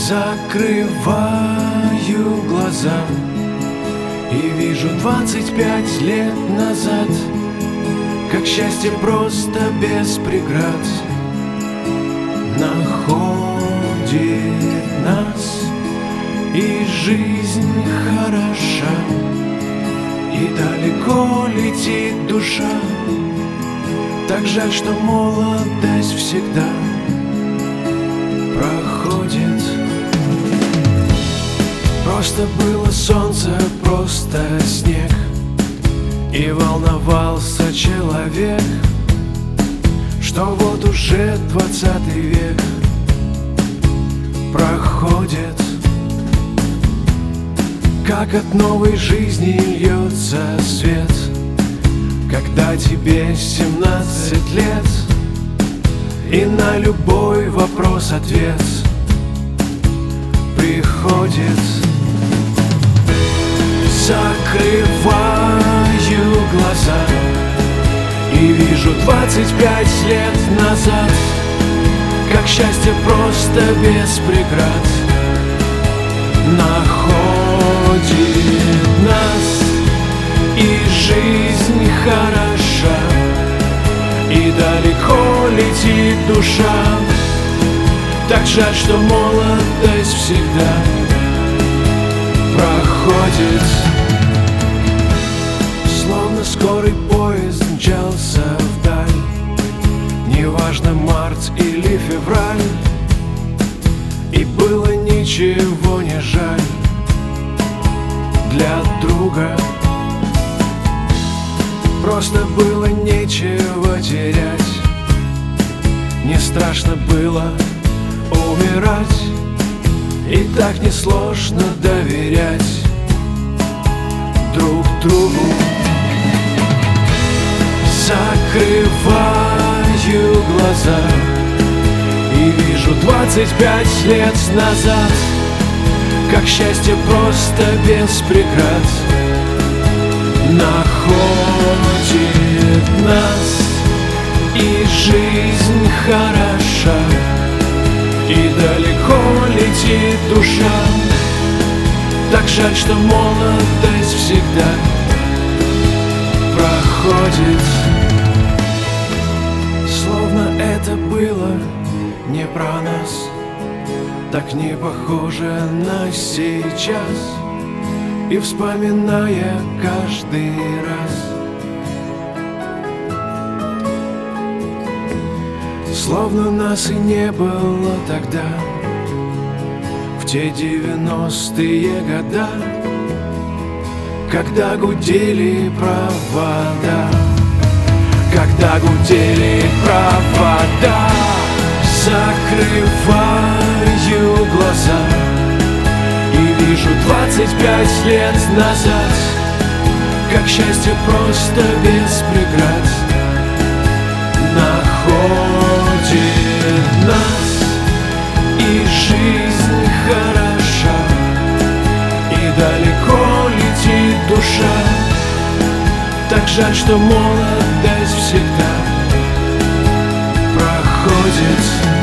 Закрываю глаза и вижу 25 лет назад, как счастье просто без преград находит нас, и жизнь хороша, и далеко летит душа. Так жаль, что молодость всегда проходит. Просто было солнце, просто снег, и волновался человек, что вот уже 20 век проходит. Как от новой жизни льется свет, когда тебе 17 лет, и на любой вопрос ответ приходит. Закрываю глаза и вижу 25 лет назад, как счастье просто без преград находит нас, и жизнь хороша, и далеко летит душа. Так жаль, что молодость всегда проходит. Словно скорый поезд мчался вдаль, неважно, март или февраль, и было ничего не жаль для друга. Просто было нечего терять, не страшно было умирать, и так несложно доверять друг другу. Закрываю глаза и вижу 25 лет назад, как счастье просто без преград находит нас, и жизнь хороша, и далеко летит душа. Так жаль, что молодость всегда проходит. Словно это было не про нас, так не похоже на сейчас, и вспоминая каждый раз, словно нас и не было тогда, в те 90-е года, когда гудели провода, когда гудели провода. Закрываю глаза и вижу 25 лет назад, как счастье просто без преград находит нас, и жизнь хороша, и далеко летит душа. Так жаль, что молодость всегда проходит.